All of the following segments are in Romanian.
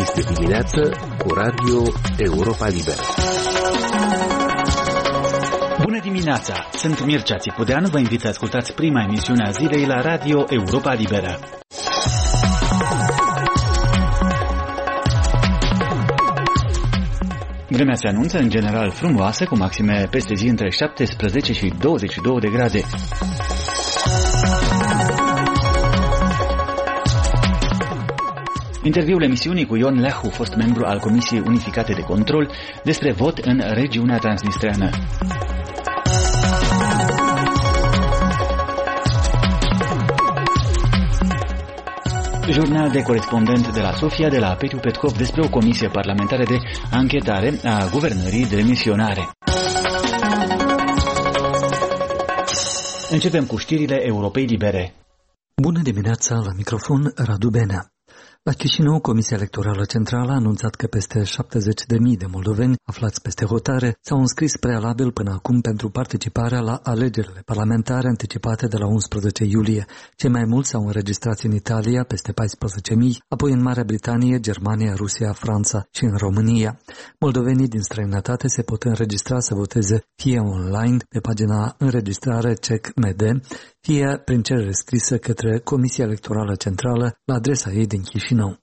Este dimineață cu Radio Europa Liberă. Bună dimineața! Sunt Mircea Țipudeanu, vă invit să ascultați prima emisiune a zilei la Radio Europa Liberă. Vremea se anunță în general frumoasă, cu maxime peste zi între 17 și 22 de grade. Interviul emisiunii cu Ion Leahu, fost membru al Comisiei Unificate de Control, despre vot în regiunea transnistreană. Jurnal de corespondent de la Sofia, de la Petiu Petkov, despre o comisie parlamentară de anchetare a guvernării demisionare. Începem cu știrile Europei Libere. Bună dimineața, la microfon Radu Benea. La Chișinău, Comisia Electorală Centrală a anunțat că peste 70.000 de moldoveni aflați peste hotare s-au înscris prealabil până acum pentru participarea la alegerile parlamentare anticipate de la 11 iulie. Cei mai mulți s-au înregistrat în Italia, peste 14.000, apoi în Marea Britanie, Germania, Rusia, Franța și în România. Moldovenii din străinătate se pot înregistra să voteze fie online pe pagina înregistrare CEC-MD, fie prin cerere scrisă către Comisia Electorală Centrală la adresa ei din Chișinău.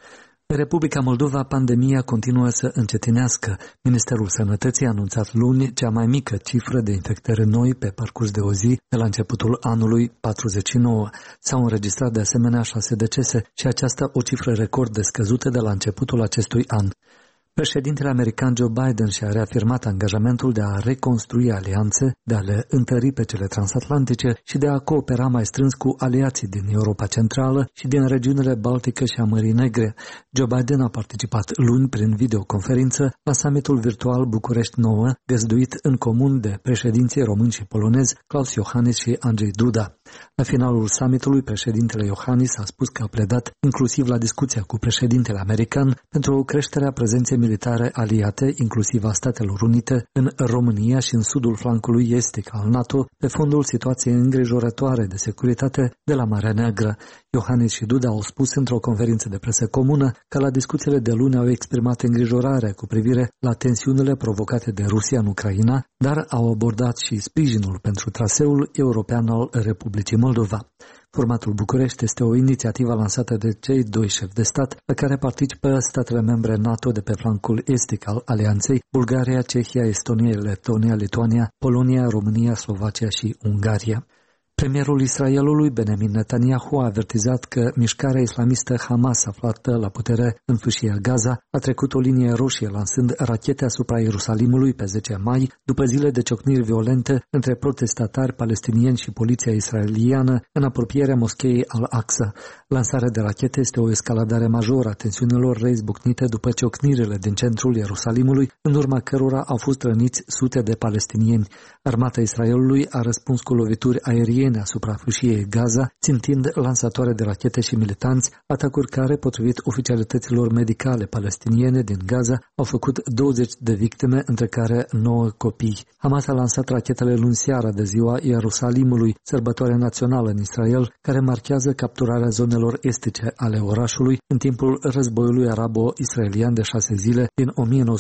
În Republica Moldova, pandemia continuă să încetinească. Ministerul Sănătății a anunțat luni cea mai mică cifră de infectări noi pe parcurs de o zi de la începutul anului, 49. S-au înregistrat de asemenea 6 decese și aceasta o cifră record de scăzută de la începutul acestui an. Președintele american Joe Biden și-a reafirmat angajamentul de a reconstrui alianțe, de a le întări pe cele transatlantice și de a coopera mai strâns cu aliații din Europa Centrală și din regiunile Baltică și a Mării Negre. Joe Biden a participat luni prin videoconferință la summitul virtual București 9, găzduit în comun de președinții români și polonezi Klaus Iohannis și Andrzej Duda. La finalul summitului, președintele Iohannis a spus că a pledat inclusiv la discuția cu președintele american pentru o creștere a prezenței militare aliate, inclusiv a Statelor Unite, în România și în sudul flancului estic al NATO, pe fondul situației îngrijorătoare de securitate de la Marea Neagră. Iohannis și Duda au spus într-o conferință de presă comună că la discuțiile de luni au exprimat îngrijorarea cu privire la tensiunile provocate de Rusia în Ucraina, dar au abordat și sprijinul pentru traseul european al Republicii Moldova. Formatul București este o inițiativă lansată de cei doi șefi de stat, la care participă statele membre NATO de pe flancul estic al alianței, Bulgaria, Cehia, Estonia, Letonia, Lituania, Polonia, România, Slovacia și Ungaria. Premierul Israelului, Benjamin Netanyahu, a avertizat că mișcarea islamistă Hamas, aflată la putere în fâșia Gaza, a trecut o linie roșie lansând rachete asupra Ierusalimului pe 10 mai, după zile de ciocniri violente între protestatari palestinieni și poliția israeliană în apropierea moscheei Al-Aqsa. Lansarea de rachete este o escaladare majoră a tensiunilor reizbucnite după ciocnirile din centrul Ierusalimului, în urma cărora au fost răniți sute de palestinieni. Armata Israelului a răspuns cu lovituri aeriene asupra fâșiei Gaza, țintind lansatoare de rachete și militanți, atacuri care, potrivit oficialităților medicale palestiniene din Gaza, au făcut 20 de victime, între care 9 copii. Hamas a lansat rachetele luni seara de ziua Ierusalimului, sărbătoare națională în Israel, care marchează capturarea zonelor estice ale orașului în timpul războiului arabo-israelian de 6 zile din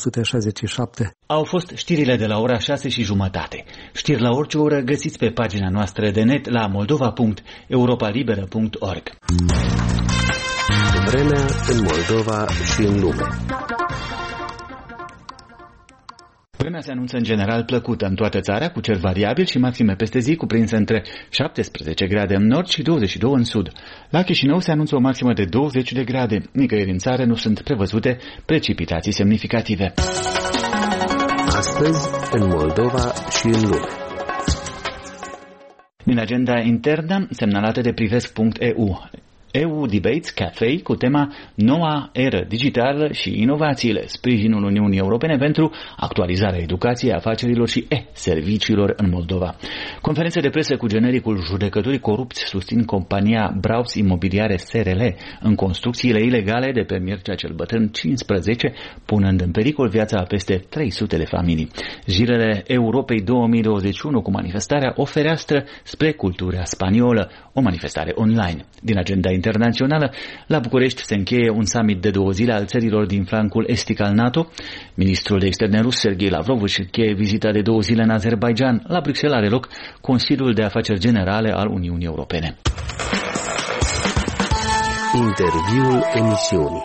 1967. Au fost știrile de la ora 6:30. Știri la orice oră găsiți pe pagina noastră de net la moldova.europalibera.org. Vremea în Moldova și în lume. Vremea se anunță în general plăcută în toată țara, cu cer variabil și maxime peste zi cuprinse între 17 grade în nord și 22 în sud. La Chișinău se anunță o maximă de 20 de grade. Nicăieri în țară nu sunt prevăzute precipitații semnificative. Astăzi, în Moldova și în lume. Din agenda internă, semnalată de privesc.eu. EU Debates Cafe cu tema Noua eră digitală și inovațiile, sprijinul Uniunii Europene pentru actualizarea educației, afacerilor și serviciilor în Moldova. Conferință de presă cu genericul Judecătorii corupți susțin compania Braus Imobiliare SRL în construcțiile ilegale de pe Mircea cel Bătrân 15, punând în pericol viața a peste 300 de familii. Zilele Europei 2021 cu manifestarea O fereastră spre cultura spaniolă, o manifestare online. Din agenda internațională, la București se încheie un summit de 2 zile al țărilor din flancul estic al NATO. Ministrul de externe rus, Sergei Lavrov, își încheie vizita de 2 zile în Azerbaidjan. La Bruxelles are loc Consiliul de Afaceri Generale al Uniunii Europene. Interviul emisiunii.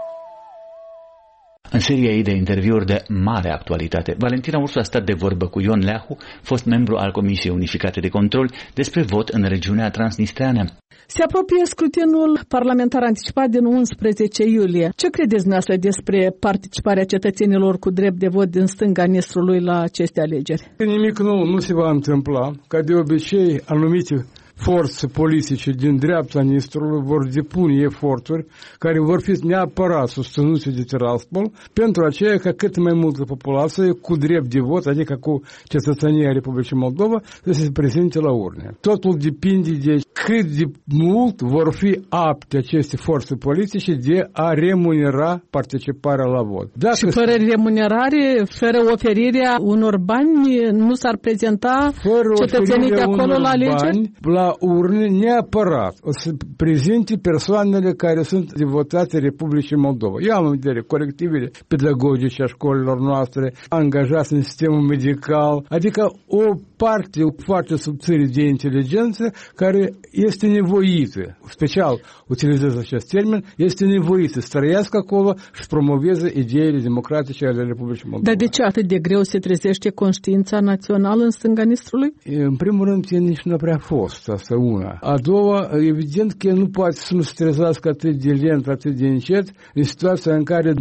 În seria ei de interviuri de mare actualitate, Valentina Ursu a stat de vorbă cu Ion Leahu, fost membru al Comisiei Unificate de Control, despre vot în regiunea transnistreană. Se apropie scrutinul parlamentar anticipat din 11 iulie. Ce credeți dumneavoastră despre participarea cetățenilor cu drept de vot din stânga Nistrului la aceste alegeri? Nimic nou nu se va întâmpla. Ca de obicei, anumite forțe politice din dreapta Nistrului vor depune eforturi care vor fi neapărat susținute de Tiraspol pentru aceea ca cât mai multă populație cu drept de vot, adică cu cetățenia Republicii Moldova, să se prezinte la urne. Totul depinde de cât de mult vor fi apte aceste forțe politice de a remunera participarea la vot. Dacă și fără remunerare, fără oferirea unor bani, nu s-ar prezenta cetățenii de acolo la alegeri? La urne neapărat o să prezinte persoanele care sunt devotate Republicii Moldova. Eu am în vedere colectivele pedagogice a școlilor noastre, angajați în sistemul medical, adică o parte foarte subțire de inteligență care este nevoită, special utilizez acest termen, este nevoită să trăiască acolo și să promoveze ideile democratice ale Republicii Moldova. Dar de ce atât de greu se trezește conștiința națională în stânga Nistrului? În primul rând, nici nu prea fost asta una. A doua, evident că nu poate să nu se trezească atât de lent, atât de încet, în situația în care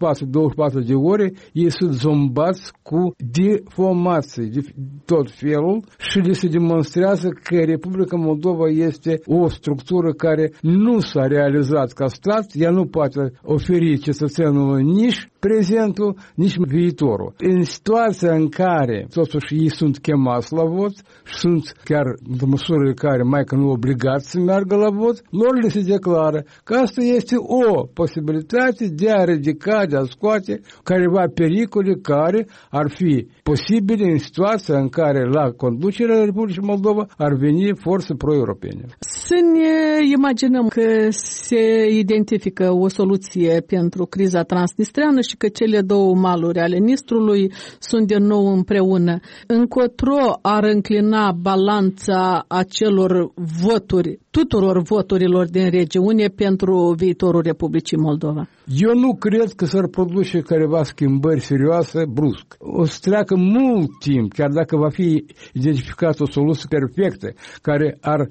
24 de ore ei sunt zombați cu deformații de tot felul și le se demonstrează că Republica Moldova este o structură care nu s-a realizat ca stat, ea nu poate oferi cetățenului nici prezentul, nici viitorul. În situația în care totuși ei sunt chemați la vot și sunt chiar în măsură în care mai că nu obligați să meargă la vot, lor le se declară că asta este o posibilitate de a ridica, de a scoate careva pericole care ar fi posibile în situația în care la conducerea Republicii Moldova ar veni forțe pro-europene. Să ne imaginăm că se identifică o soluție pentru criza transnistreană și că cele două maluri ale Nistrului sunt din nou împreună. Încotro ar înclina balanța acelor voturi, tuturor voturilor din regiune pentru viitorul Republicii Moldova? Eu nu cred că s-ar produce careva schimbări serioase brusc. O să treacă mult timp, chiar dacă va fi identificată o soluție perfectă, care ar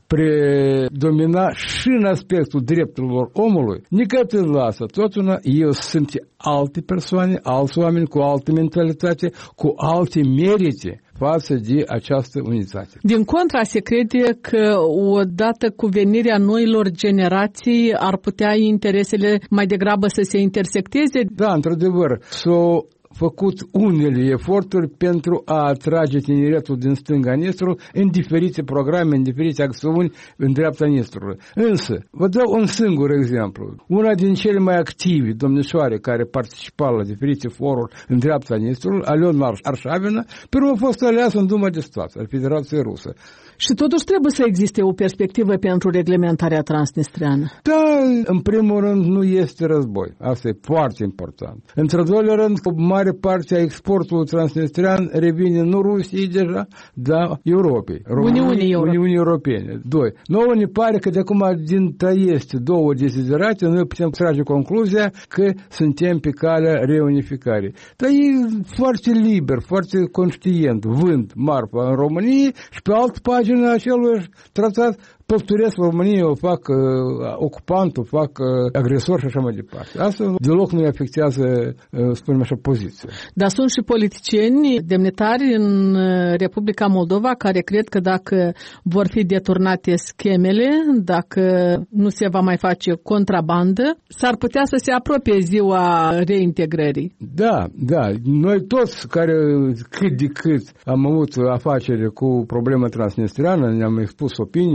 predomina și în aspectul drepturilor omului, nicătând lasă. Totuna, eu sunt alte persoane, alți oameni cu altă mentalitate, cu alte merite față de această unitate. Din contra, se crede că odată cu venirea noilor generații ar putea interesele mai degrabă să se intersecteze? Da, într-adevăr, s-o făcut unele eforturi pentru a atrage tineretul din stânga Nistrului în diferite programe, în diferite acțiuni în dreapta Nistrului. Însă, vă dau un singur exemplu. Una din cele mai active domnișoare care participa la diferite foruri în dreapta Nistrului, Aliona Arșavina, pe urmă a fost aleasă în Duma de Stat al Federației Rusă. Și totuși trebuie să existe o perspectivă pentru reglementarea transnistreană. Da, în primul rând nu este război. Asta e foarte important. Într-al doilea rând, o mare parte a exportului transnistrean revine nu Rusiei deja, dar Europei. Uniunii Europene. Doi. Nouă ne pare că de acum din trăieste două deziderate, noi putem trage concluzia că suntem pe calea reunificării. Dar e foarte liber, foarte conștient, vând marfa în România și pe altă pagină acelui tratat păsturesc România, o fac ocupant, o fac agresor și așa mai departe. Asta deloc nu-i afectează, spunem așa, poziția. Dar sunt și politicieni, demnitari în Republica Moldova care cred că dacă vor fi deturnate schemele, dacă nu se va mai face contrabandă, s-ar putea să se apropie ziua reintegrării. Da. Noi toți care cât de cât am avut afacere cu problema transnistreană, ne-am expus opinie, am avut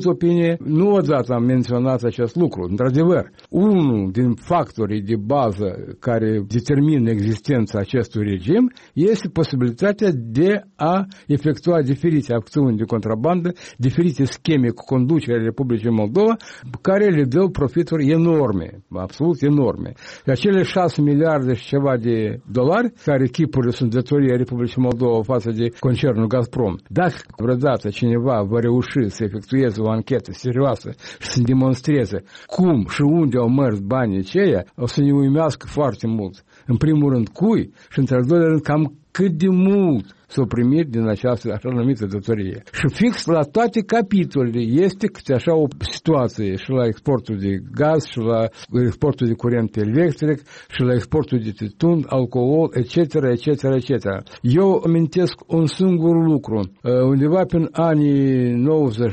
avut opinie, nu odată am menționat acest lucru. Într-adevăr, unul din factorii de bază care determină existența acestui regim este posibilitatea de a efectua diferite acțiuni de contrabandă, diferite scheme cu conducerea Republicii Moldova, care le dă profituri enorme, absolut enorme. Acele 6 miliarde și ceva de dolari, care chipurile sunt datoria Republicii Moldova față de concernul Gazprom, dacă vreodată cineva va reuși să efectueze o anchetă serioasă și să demonstreze cum și unde au mers banii aceia, o să ne uimească foarte mult. În primul rând cui și într-al doilea rând cam cât de mult s-au primit din această așa numită datorie. Și fix la toate capitolele este câte așa o situație și la exportul de gaz, și la exportul de curent electric, și la exportul de tutun, alcool, etc., etc., etc. Eu amintesc un singur lucru. Undeva prin anii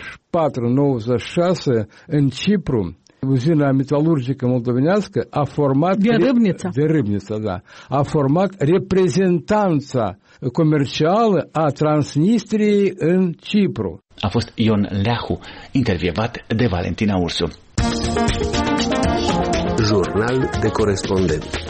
94-96, în Cipru, uzina metalurgică moldovenească a format de Râbnița, da. A format reprezentanța comercială a Transnistriei în Cipru. A fost Ion Leahu, intervievat de Valentina Ursu. Jurnal de corespondent.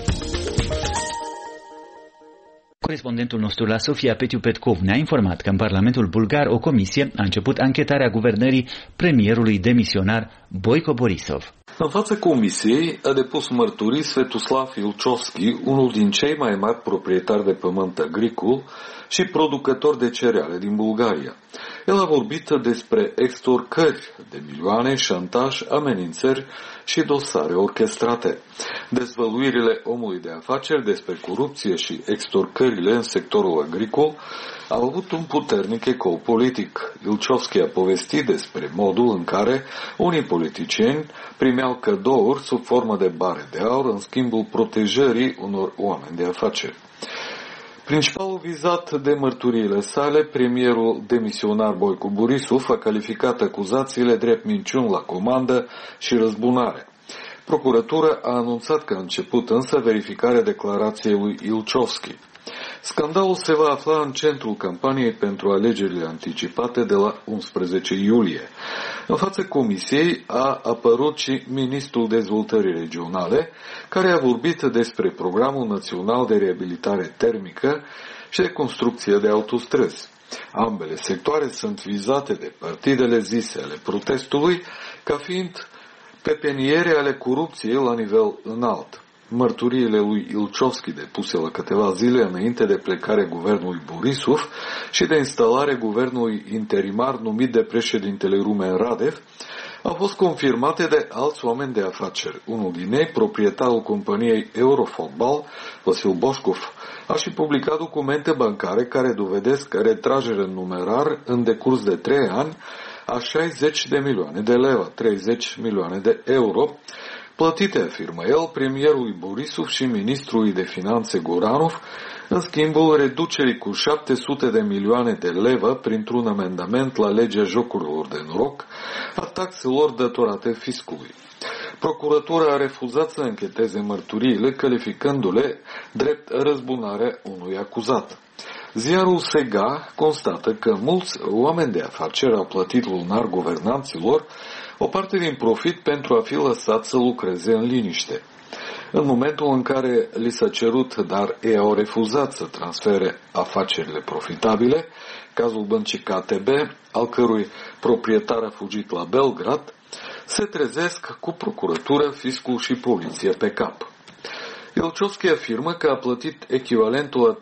Corespondentul nostru la Sofia, Petiu Petkov, ne-a informat că în Parlamentul Bulgar o comisie a început anchetarea guvernării premierului demisionar Boico Borisov. În fața comisiei a depus mărturii Svetoslav Ilchovski, unul din cei mai mari proprietari de pământ agricol și producător de cereale din Bulgaria. El a vorbit despre extorcări de milioane, șantaj, amenințări și dosare orchestrate. Dezvăluirile omului de afaceri despre corupție și extorcările în sectorul agricol au avut un puternic ecou politic. Ilchovski a povestit despre modul în care unii politicieni primeau cadouri sub formă de bare de aur în schimbul protejării unor oameni de afaceri. Principalul vizat de mărturiile sale, premierul demisionar Boico Borisov, a calificat acuzațiile drept minciuni la comandă și răzbunare. Procuratura a anunțat că a început însă verificarea declarației lui Ilchovski. Scandalul se va afla în centrul campaniei pentru alegerile anticipate de la 11 iulie. În fața comisiei a apărut și ministrul dezvoltării regionale, care a vorbit despre Programul Național de Reabilitare Termică și de construcție de autostrăzi. Ambele sectoare sunt vizate de partidele zise ale protestului ca fiind pepeniere ale corupției la nivel înalt. Mărturiile lui Ilchovski depuse la câteva zile înainte de plecarea guvernului Borisov și de instalare guvernului interimar numit de președintele Rumen Radev au fost confirmate de alți oameni de afaceri. Unul din ei, proprietarul companiei Eurofotbal, Vasil Boșcov, a și publicat documente bancare care dovedesc retragerea în numerar în decurs de 3 ani a 60 de milioane de lei, 30 milioane de euro, plătite, afirmă el, premierului Borisov și ministrului de finanțe Goranov, în schimbul reducerii cu 700 de milioane de lei printr-un amendament la legea jocurilor de noroc a taxelor datorate fiscului. Procuratura a refuzat să încheteze mărturiile, calificându-le drept răzbunarea unui acuzat. Ziarul Sega constată că mulți oameni de afaceri au plătit lunar guvernanților o parte din profit pentru a fi lăsat să lucreze în liniște. În momentul în care li s-a cerut, dar ei au refuzat să transfere afacerile profitabile, cazul băncii KTB, al cărui proprietar a fugit la Belgrad, se trezesc cu procuratură, fiscul și poliție pe cap. Ilchovski afirmă că a plătit echivalentul la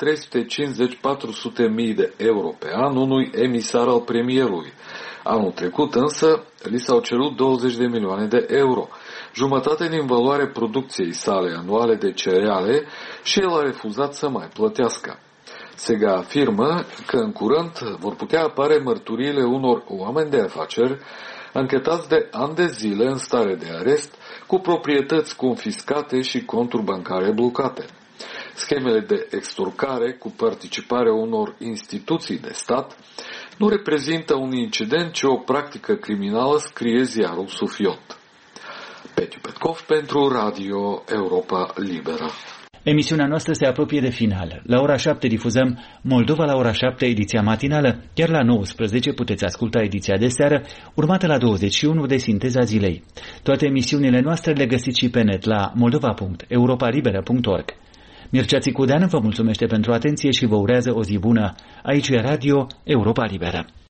350-400 mii de euro pe an unui emisar al premierului. Anul trecut însă li s-au cerut 20 de milioane de euro, jumătate din valoarea producției sale anuale de cereale, și el a refuzat să mai plătească. Sega afirmă că în curând vor putea apare mărturiile unor oameni de afaceri anchetați de ani de zile în stare de arest, cu proprietăți confiscate și conturi bancare blocate. Schemele de extorcare cu participarea unor instituții de stat nu reprezintă un incident, ci o practică criminală, scrie ziarul Sufiot. Petiu Petkov pentru Radio Europa Liberă. Emisiunea noastră se apropie de final. La ora 7 difuzăm Moldova la ora 7, ediția matinală, iar la 19 puteți asculta ediția de seară, urmată la 21 de Sinteza zilei. Toate emisiunile noastre le găsiți și pe net la moldova.europalibera.org. Mircea Țicudean vă mulțumește pentru atenție și vă urează o zi bună. Aici e Radio Europa Liberă.